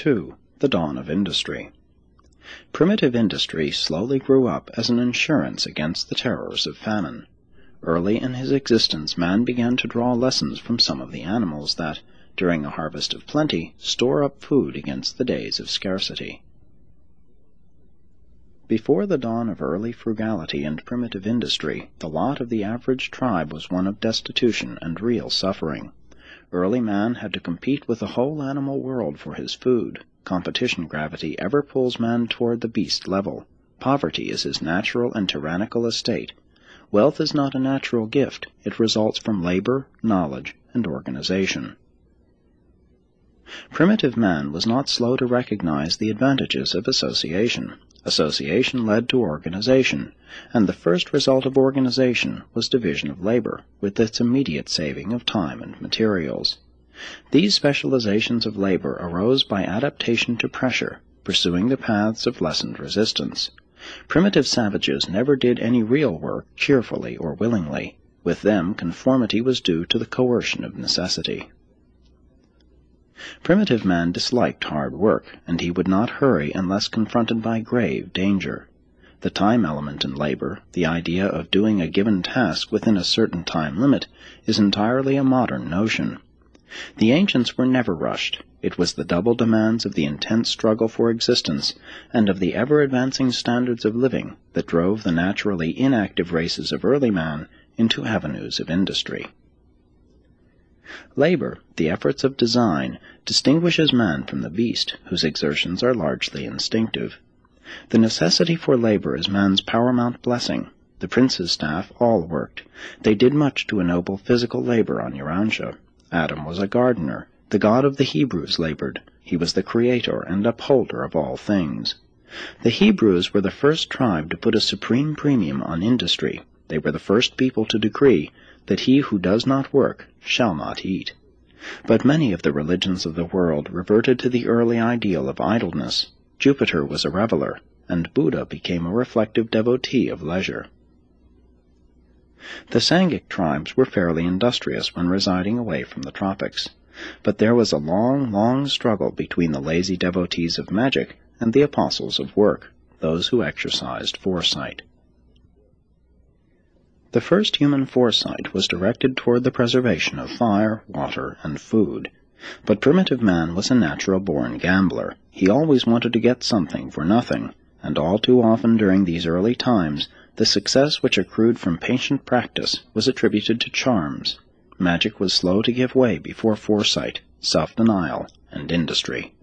2. The Dawn of Industry. Primitive industry slowly grew up as an insurance against the terrors of famine. Early in his existence man began to draw lessons from some of the animals that, during a harvest of plenty, store up food against the days of scarcity. Before the dawn of early frugality and primitive industry, the lot of the average tribe was one of destitution and real suffering. Early man had to compete with the whole animal world for his food. Competition gravity ever pulls man toward the beast level. Poverty is his natural and tyrannical estate. Wealth is not a natural gift. It results from labor, knowledge, and organization. Primitive man was not slow to recognize the advantages of association. Association led to organization, and the first result of organization was division of labor, with its immediate saving of time and materials. These specializations of labor arose by adaptation to pressure, pursuing the paths of lessened resistance. Primitive savages never did any real work cheerfully or willingly. With them, conformity was due to the coercion of necessity. Primitive man disliked hard work, and he would not hurry unless confronted by grave danger. The time element in labor, the idea of doing a given task within a certain time limit, is entirely a modern notion. The ancients were never rushed. It was the double demands of the intense struggle for existence and of the ever-advancing standards of living that drove the naturally inactive races of early man into avenues of industry. Labor, the efforts of design, distinguishes man from the beast, whose exertions are largely instinctive. The necessity for labor is man's paramount blessing. The prince's staff all worked. They did much to ennoble physical labor on Uransha. Adam was a gardener. The God of the Hebrews labored. He was the creator and upholder of all things. The Hebrews were the first tribe to put a supreme premium on industry. They were the first people to decree that he who does not work shall not eat. But many of the religions of the world reverted to the early ideal of idleness. Jupiter was a reveler, and Buddha became a reflective devotee of leisure. The Sangic tribes were fairly industrious when residing away from the tropics, but there was a long, long struggle between the lazy devotees of magic and the apostles of work, those who exercised foresight. The first human foresight was directed toward the preservation of fire, water, and food. But primitive man was a natural-born gambler. He always wanted to get something for nothing, and all too often during these early times, the success which accrued from patient practice was attributed to charms. Magic was slow to give way before foresight, self-denial, and industry.